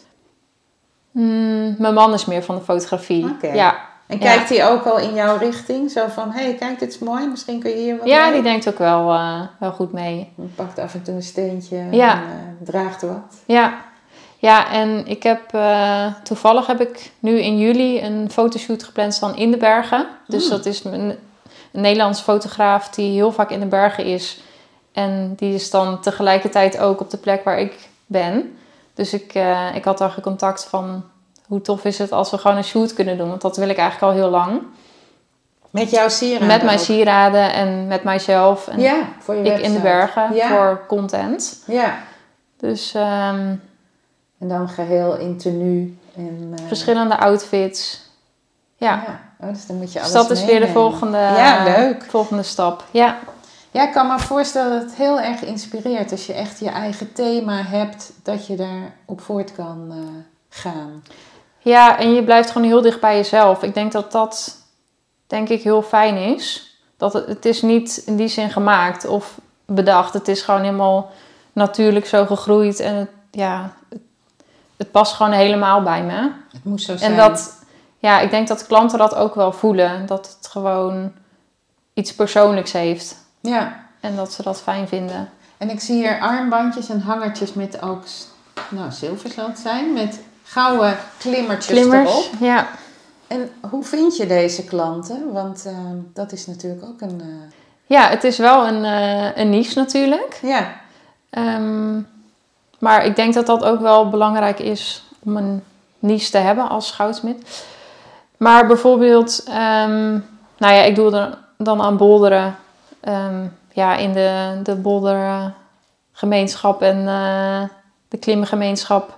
Mm, mijn man is meer van de fotografie. Oké. Okay. Ja. En kijkt ja. hij ook al in jouw richting? Zo van, hé, hey, kijk, dit is mooi. Misschien kun je hier wat Ja, mee. die denkt ook wel, uh, wel goed mee. En pakt af en toe een steentje ja. en uh, draagt wat. Ja. Ja, en ik heb... Uh, toevallig heb ik nu in juli een fotoshoot gepland staan in de bergen. Dus mm. dat is een, een Nederlands fotograaf die heel vaak in de bergen is. En die is dan tegelijkertijd ook op de plek waar ik ben. Dus ik, uh, ik had daar contact van... Hoe tof is het als we gewoon een shoot kunnen doen? Want dat wil ik eigenlijk al heel lang. Met jouw sieraden? Met mijn ook. sieraden en met mijzelf. En ja, voor je ik website. in de bergen ja. voor content. Ja. Dus... Um, en dan geheel in tenue. En, uh, verschillende outfits. Ja. ja. Oh, dus dan moet je alles Dus dat is meenemen. weer de volgende, ja, leuk. volgende stap. Ja. Ja, ik kan me voorstellen dat het heel erg inspireert. Als je echt je eigen thema hebt, dat je daar op voort kan uh, gaan. Ja, en je blijft gewoon heel dicht bij jezelf. Ik denk dat dat, denk ik, heel fijn is. Dat het, het is niet in die zin gemaakt of bedacht. Het is gewoon helemaal natuurlijk zo gegroeid. En het, ja, het, het past gewoon helemaal bij me. Het moest zo zijn. En dat, ja, ik denk dat klanten dat ook wel voelen. Dat het gewoon iets persoonlijks heeft. Ja. En dat ze dat fijn vinden. En ik zie hier armbandjes en hangertjes met ook, nou, zilver zal het zijn, met gouden klimmertjes Klimmers, erop. Ja. En hoe vind je deze klanten? Want uh, dat is natuurlijk ook een... Uh... Ja, het is wel een, uh, een niche natuurlijk. Ja. Um, maar ik denk dat dat ook wel belangrijk is om een niche te hebben als goudsmid. Maar bijvoorbeeld, um, nou ja, ik doe er dan aan bolderen. Um, ja, in de, de boldergemeenschap en uh, de klimgemeenschap.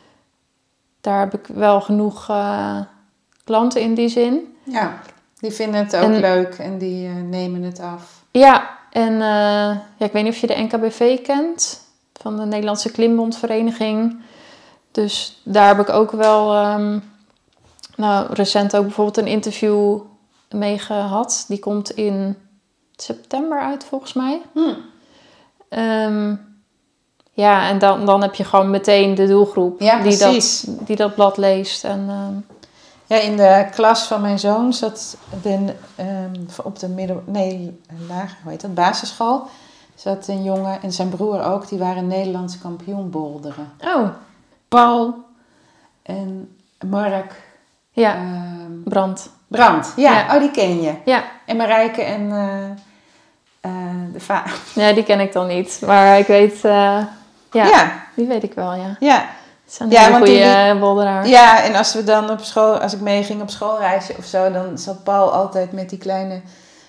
Daar heb ik wel genoeg uh, klanten in die zin. Ja, die vinden het ook en, leuk en die uh, nemen het af. Ja, en uh, ja, ik weet niet of je de N K B V kent. Van de Nederlandse Klimbondvereniging. Dus daar heb ik ook wel um, nou, recent ook bijvoorbeeld een interview mee gehad. Die komt in september uit volgens mij. Hmm. Um, ja, en dan, dan heb je gewoon meteen de doelgroep ja, die, dat, die dat blad leest. En, um, ja, in de klas van mijn zoon zat de, um, op de midden, nee, lager, hoe heet dat, basisschool. Zat een jongen en zijn broer ook, die waren Nederlands kampioen bolderen. Oh. Paul en Mark. Ja, um, Brand. Brand, ja. Ja. Oh, die ken je. Ja. En Marijke en uh, uh, de va... Ja, die ken ik dan niet. Maar ik weet... Uh, ja, ja, die weet ik wel, ja. Ja. Het zijn ja, hele want goede die, wolderaars. Ja, en als we dan op school... Als ik meeging op schoolreisje of zo... Dan zat Paul altijd met die kleine...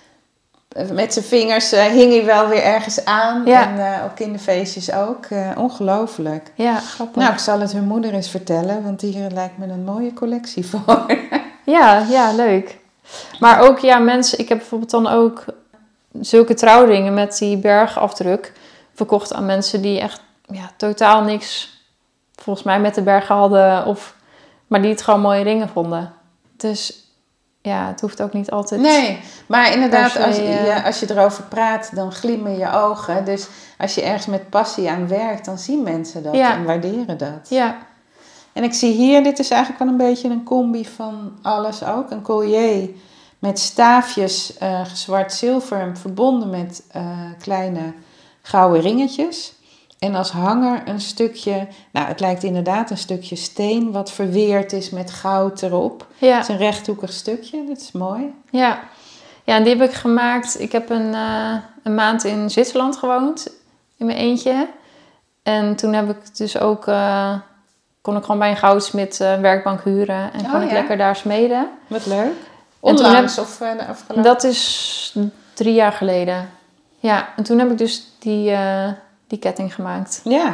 Met zijn vingers uh, hing hij wel weer ergens aan. Ja. En uh, op kinderfeestjes ook. Uh, ongelooflijk. Ja, grappig. Nou, ik zal het hun moeder eens vertellen. Want hier lijkt me een mooie collectie voor. Ja, ja, leuk. Maar ook, ja, mensen... Ik heb bijvoorbeeld dan ook zulke trouwringen met die bergafdruk verkocht aan mensen die echt ja, totaal niks volgens mij met de bergen hadden. Of, maar die het gewoon mooie ringen vonden. Dus... Ja, het hoeft ook niet altijd... Nee, maar inderdaad, se, als je, uh... ja, als je erover praat, dan glimmen je ogen. Dus als je ergens met passie aan werkt, dan zien mensen dat ja. en waarderen dat. Ja. En ik zie hier, dit is eigenlijk wel een beetje een combi van alles ook. Een collier met staafjes, uh, zwart-zilver, verbonden met uh, kleine gouden ringetjes. En als hanger een stukje, nou het lijkt inderdaad een stukje steen wat verweerd is met goud erop. Ja. Het is een rechthoekig stukje, dat is mooi. Ja, ja en die heb ik gemaakt. Ik heb een, uh, een maand in Zwitserland gewoond, in mijn eentje. En toen heb ik dus ook, uh, kon ik gewoon bij een goudsmid uh, een werkbank huren. En oh, kon ik ja. lekker daar smeden. Wat leuk. Onlangs heb, of uh, de afgelopen? Dat is drie jaar geleden. Ja, en toen heb ik dus die... Uh, die ketting gemaakt. Ja.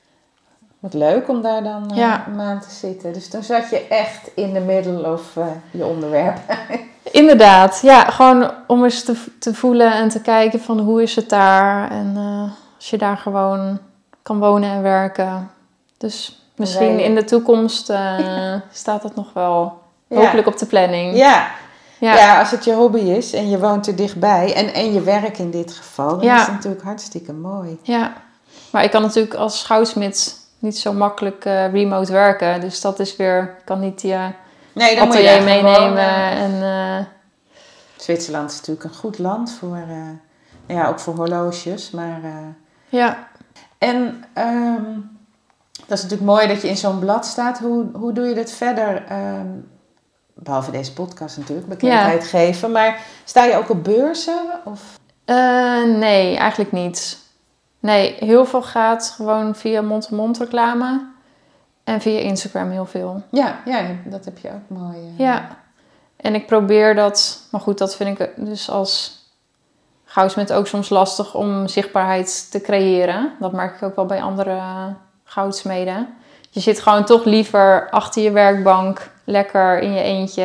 Wat leuk om daar dan uh, ja. een maand te zitten. Dus toen zat je echt in de middle of uh, je onderwerp. Inderdaad. Ja, gewoon om eens te, te voelen en te kijken van hoe is het daar. En uh, als je daar gewoon kan wonen en werken. Dus misschien nee. in de toekomst uh, ja. staat dat nog wel ja. hopelijk op de planning. Ja. Ja. ja, als het je hobby is en je woont er dichtbij en, en je werk in dit geval, dan ja. is het natuurlijk hartstikke mooi. Ja, maar ik kan natuurlijk als goudsmid niet zo makkelijk uh, remote werken. Dus dat is weer, ik kan niet je nee, atelier je meenemen. Gewoon, uh, en, uh... Zwitserland is natuurlijk een goed land voor, uh, ja, ook voor horloges. Maar, uh... ja. En um, dat is natuurlijk mooi dat je in zo'n blad staat. Hoe, hoe doe je dat verder? Um, Behalve deze podcast natuurlijk, bekendheid ja. geven. Maar sta je ook op beurzen? Of? Uh, nee, eigenlijk niet. Nee, heel veel gaat gewoon via mond-to-mond reclame. En via Instagram heel veel. Ja, ja dat heb je ook mooi. Uh... Ja, en ik probeer dat... Maar goed, dat vind ik dus als goudsmid ook soms lastig om zichtbaarheid te creëren. Dat merk ik ook wel bij andere goudsmeden. Je zit gewoon toch liever achter je werkbank... Lekker in je eentje.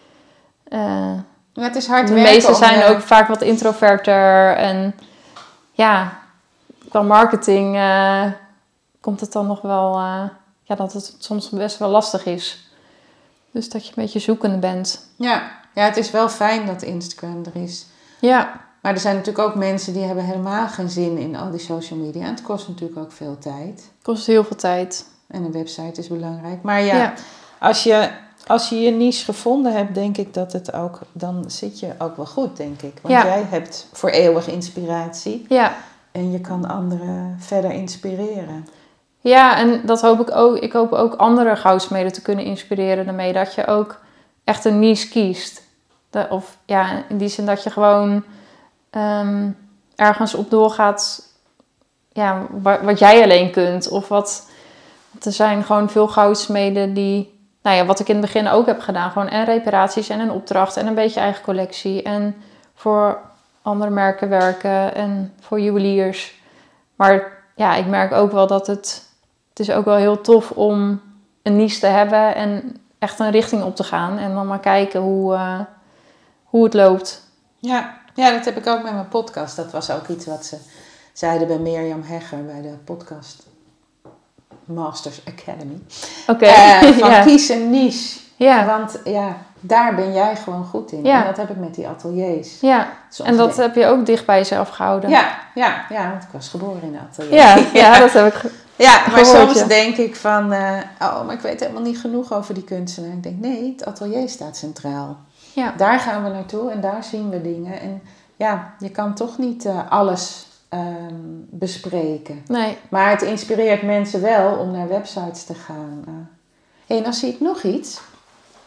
Uh, ja, het is hard de werken. De meesten zijn je... ook vaak wat introverter. En ja, qua marketing uh, komt het dan nog wel... Uh, ja, dat het soms best wel lastig is. Dus dat je een beetje zoekende bent. Ja, ja het is wel fijn dat Instagram er is. Ja. Maar er zijn natuurlijk ook mensen die hebben helemaal geen zin in al die social media. En het kost natuurlijk ook veel tijd. Het kost heel veel tijd. En een website is belangrijk. Maar ja, ja. Als je... Als je je niche gevonden hebt, denk ik dat het ook... Dan zit je ook wel goed, denk ik. Want ja. jij hebt voor eeuwig inspiratie. Ja. En je kan anderen verder inspireren. Ja, en dat hoop ik ook. Ik hoop ook andere goudsmeden te kunnen inspireren daarmee. Dat je ook echt een niche kiest. De, of ja, in die zin dat je gewoon um, ergens op doorgaat... Ja, wat, wat jij alleen kunt. Of wat... Er zijn gewoon veel goudsmeden die... Nou ja, wat ik in het begin ook heb gedaan. Gewoon en reparaties en een opdracht en een beetje eigen collectie. En voor andere merken werken en voor juweliers. Maar ja, ik merk ook wel dat het... Het is ook wel heel tof om een niche te hebben en echt een richting op te gaan. En dan maar kijken hoe, uh, hoe het loopt. Ja, ja, dat heb ik ook met mijn podcast. Dat was ook iets wat ze zeiden bij Mirjam Hegger bij de podcast... Masters Academy. Oké. Okay. Uh, van ja. kies een niche. Ja. Want ja, daar ben jij gewoon goed in. Ja. En dat heb ik met die ateliers. Ja. Soms en dat denk... heb je ook dicht bij jezelf gehouden. Ja, ja, ja, want ik was geboren in de atelier. Ja, ja. ja dat heb ik ge- Ja, maar gehoord, soms ja. denk ik van... Uh, oh, maar ik weet helemaal niet genoeg over die kunstenaar. Ik denk, nee, het atelier staat centraal. Ja. Daar gaan we naartoe en daar zien we dingen. En ja, je kan toch niet uh, alles... Um, bespreken. Nee. Maar het inspireert mensen wel om naar websites te gaan. Uh. Hey, en dan zie ik nog iets. Uh, want jij hebt voor eeuwig inspiratie. En een website is belangrijk. Maar er zijn natuurlijk ook mensen die hebben helemaal geen zin in al die social media. En het kost natuurlijk ook veel tijd. En een website is belangrijk. Maar ja, je kan toch niet uh, alles uh, bespreken. Nee. Maar het inspireert mensen wel om naar websites te gaan. Uh.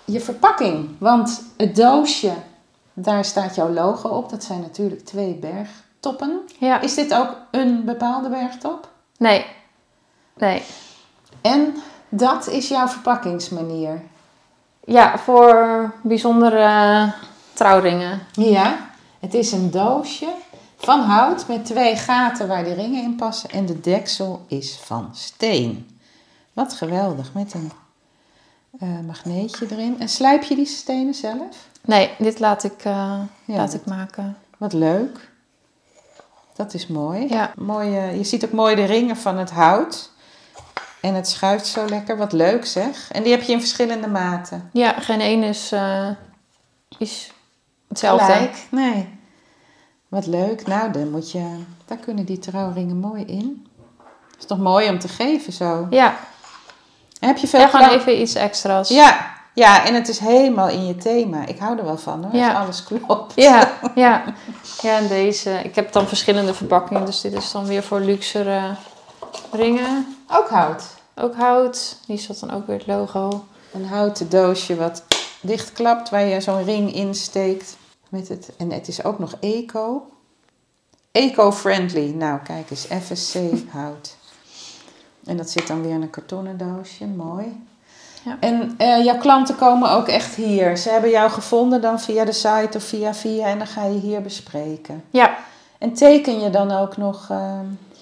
je verpakking. Want het doosje, daar staat jouw logo op. Dat zijn natuurlijk twee bergtoppen. Ja. Is dit ook een bepaalde bergtop? Nee. Nee. En dat is jouw verpakkingsmanier? Ja, voor bijzondere trouwringen. Ja, het is een doosje van hout met twee gaten waar de ringen in passen. En de deksel is van steen. Wat geweldig, met een uh, magneetje erin. En slijp je die stenen zelf? Nee, dit laat ik, uh, ja, laat dat, ik maken. Wat leuk. Dat is mooi. Ja. Mooie, je ziet ook mooi de ringen van het hout. En het schuift zo lekker. Wat leuk zeg. En die heb je in verschillende maten. Ja, geen één is, uh, is hetzelfde. Gelijk. Nee. Wat leuk. Nou, dan moet je, daar kunnen die trouwringen mooi in. Is toch mooi om te geven zo. Ja. En heb je veel ja, gewoon klanten? even iets extra's. Ja. Ja, en het is helemaal in je thema. Ik hou er wel van hoor, ja. als alles klopt. Ja, ja. Ja, en deze, ik heb dan verschillende verpakkingen, dus dit is dan weer voor luxere ringen. Ook hout. Ook hout, hier zat dan ook weer het logo. Een houten doosje wat dichtklapt, waar je zo'n ring insteekt. Met het, en het is ook nog eco. Eco-friendly. Nou, kijk eens, F S C hout. En dat zit dan weer in een kartonnen doosje, mooi. Ja. En uh, jouw klanten komen ook echt hier. Ze hebben jou gevonden dan via de site of via via en dan ga je hier bespreken. Ja. En teken je dan ook nog uh,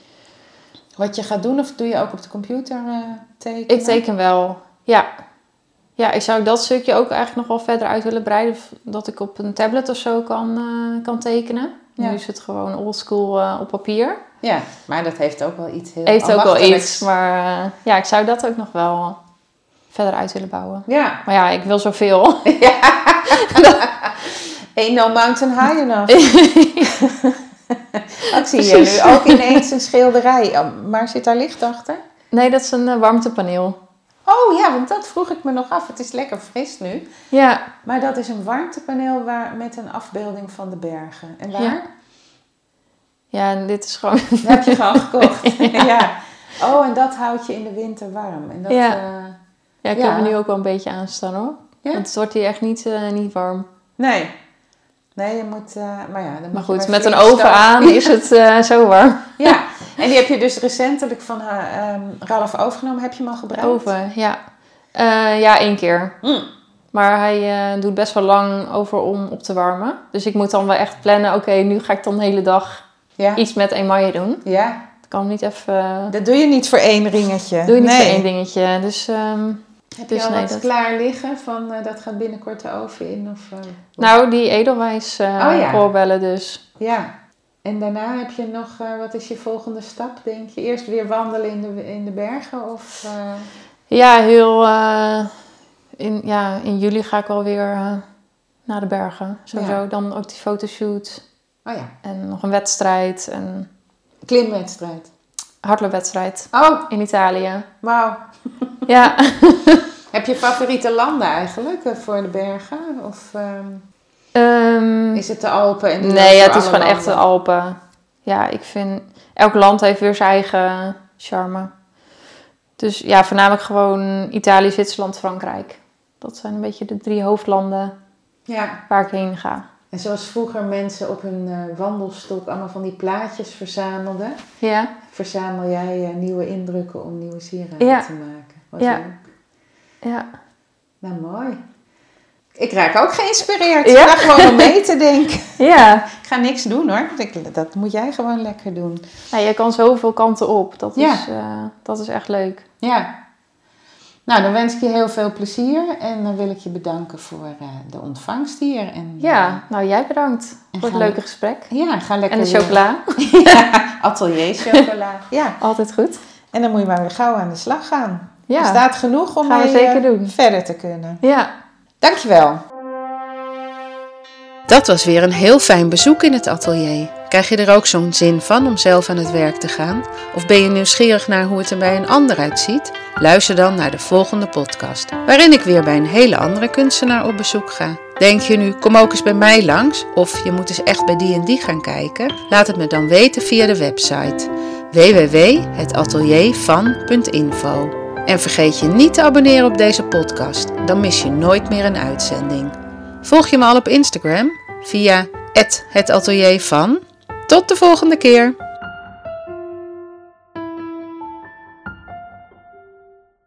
wat je gaat doen of doe je ook op de computer uh, tekenen? Ik teken wel, ja. Ja, ik zou dat stukje ook eigenlijk nog wel verder uit willen breiden. Dat ik op een tablet of zo kan, uh, kan tekenen. Ja. Nu is het gewoon oldschool uh, op papier. Ja, maar dat heeft ook wel iets heel Heeft ook wel iets, maar uh, ja, ik zou dat ook nog wel verder uit willen bouwen. Ja. Maar ja, ik wil zoveel. Ja. Ain't no mountain high enough. Ik zie je nu ook ineens een schilderij. Maar zit daar licht achter? Nee, dat is een uh, warmtepaneel. Oh ja, want dat vroeg ik me nog af. Het is lekker fris nu. Ja. Maar dat is een warmtepaneel waar, met een afbeelding van de bergen. En waar? Ja, ja en dit is gewoon... Dat heb je gewoon gekocht. Ja. Ja. Oh, en dat houdt je in de winter warm. En dat, ja. Uh, ja, ik ja. heb er nu ook wel een beetje aan staan hoor. Ja? Want het wordt hier echt niet, uh, niet warm. Nee. Nee, je moet... Uh, maar ja, dan maar moet goed, je met een oven stoven. aan is het uh, zo warm. Ja, en die heb je dus recentelijk van uh, um, Ralf overgenomen. Heb je hem al gebruikt? Oven, ja. Uh, ja, één keer. Mm. Maar hij uh, doet best wel lang over om op te warmen. Dus ik moet dan wel echt plannen. Oké, okay, nu ga ik dan de hele dag ja. iets met emaille doen. Ja. Dat kan niet even... Uh... Dat doe je niet voor één ringetje. Doe je niet nee. voor één dingetje. Dus... Um, heb dus je al nee, wat dat... klaar liggen van uh, dat gaat binnenkort de oven in? Of, uh, nou, die edelwijs uh, oh, ja. oorbellen dus. Ja. En daarna heb je nog, uh, wat is je volgende stap, denk je? Eerst weer wandelen in de, in de bergen? Of, uh... Ja, heel... Uh, in, ja, in juli ga ik alweer uh, naar de bergen. Sowieso. Ja. Dan ook die fotoshoot. Oh ja. En nog een wedstrijd. En... Klimwedstrijd? Hardloopwedstrijd. Oh. In Italië. Wauw. Ja. Heb je favoriete landen eigenlijk uh, voor de bergen? Of um, um, is het de Alpen? En nee, ja, het is gewoon landen? Echt de Alpen. Ja, ik vind... Elk land heeft weer zijn eigen charme. Dus ja, voornamelijk gewoon Italië, Zwitserland, Frankrijk. Dat zijn een beetje de drie hoofdlanden ja. waar ik heen ga. En zoals vroeger mensen op hun uh, wandelstok allemaal van die plaatjes verzamelden. Ja. Verzamel jij uh, nieuwe indrukken om nieuwe sieraden ja. te maken. Wat ja. leuk. Ja. Nou, mooi. Ik raak ook geïnspireerd. Ja? Ik ga gewoon om mee te denken. Ja. Ik ga niks doen hoor. Dat moet jij gewoon lekker doen. Ja, je kan zoveel kanten op. Dat is, ja. uh, dat is echt leuk. Ja. Nou, dan wens ik je heel veel plezier. En dan wil ik je bedanken voor uh, de ontvangst hier. En, ja, uh, nou jij bedankt voor het leuke gesprek. Ja, ga lekker. En de chocola. Ja, atelier chocola. Ja. Altijd goed. En dan moet je maar weer gauw aan de slag gaan. Ja. Er staat genoeg om Gaan we mee, zeker uh, doen. verder te kunnen. Ja. Dankjewel. Dat was weer een heel fijn bezoek in het atelier. Krijg je er ook zo'n zin van om zelf aan het werk te gaan? Of ben je nieuwsgierig naar hoe het er bij een ander uitziet? Luister dan naar de volgende podcast, waarin ik weer bij een hele andere kunstenaar op bezoek ga. Denk je nu, kom ook eens bij mij langs, of je moet eens echt bij die en die gaan kijken? Laat het me dan weten via de website w w w punt het atelier van punt info. En vergeet je niet te abonneren op deze podcast, dan mis je nooit meer een uitzending. Volg je me al op Instagram via at het atelier van. Tot de volgende keer!